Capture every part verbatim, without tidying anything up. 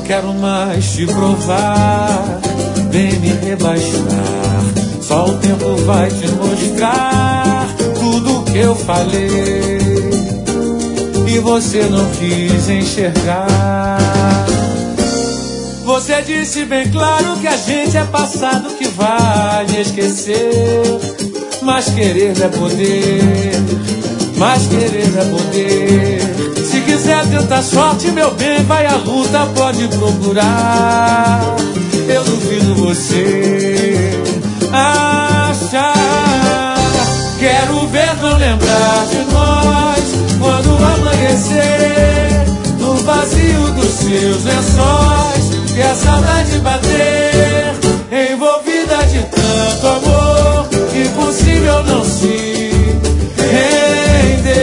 quero mais te provar, vem me rebaixar. Só o tempo vai te mostrar tudo que eu falei e você não quis enxergar. Você disse bem claro que a gente é passado que vai esquecer. Mas querer é poder, mas querer é poder. Se quiser tentar sorte, meu bem, vai à luta, pode procurar. Eu duvido você achar. Quero ver não lembrar de nós quando amanhecer, no vazio dos seus lençóis, e a saudade bater, envolvida de tanto amor, impossível não se render.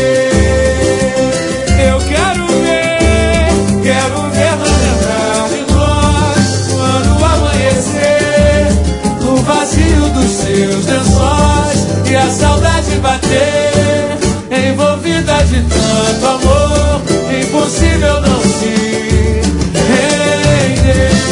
Eu quero ver, quero ver não lembrar de nós quando amanhecer, no vazio dos seus lençóis, e a saudade bater, envolvida de tanto amor, impossível não se render.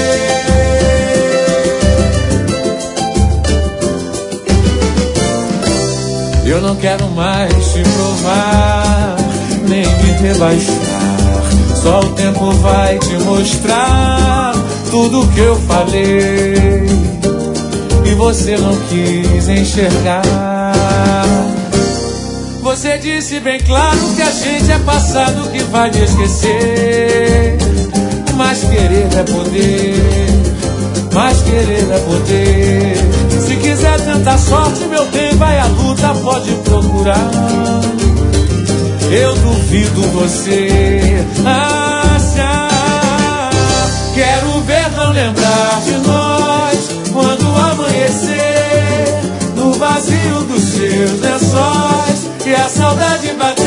Eu não quero mais te provar, nem me rebaixar. Só o tempo vai te mostrar tudo que eu falei e você não quis enxergar. Você disse bem claro que a gente é passado que vai esquecer. Mas querer é poder, mas querer é poder. Se quiser tentar sorte, meu bem, vai à luta, pode procurar. Eu duvido você achar. Quero ver não lembrar de nós quando amanhecer, no vazio dos seus lençóis, e a saudade bater,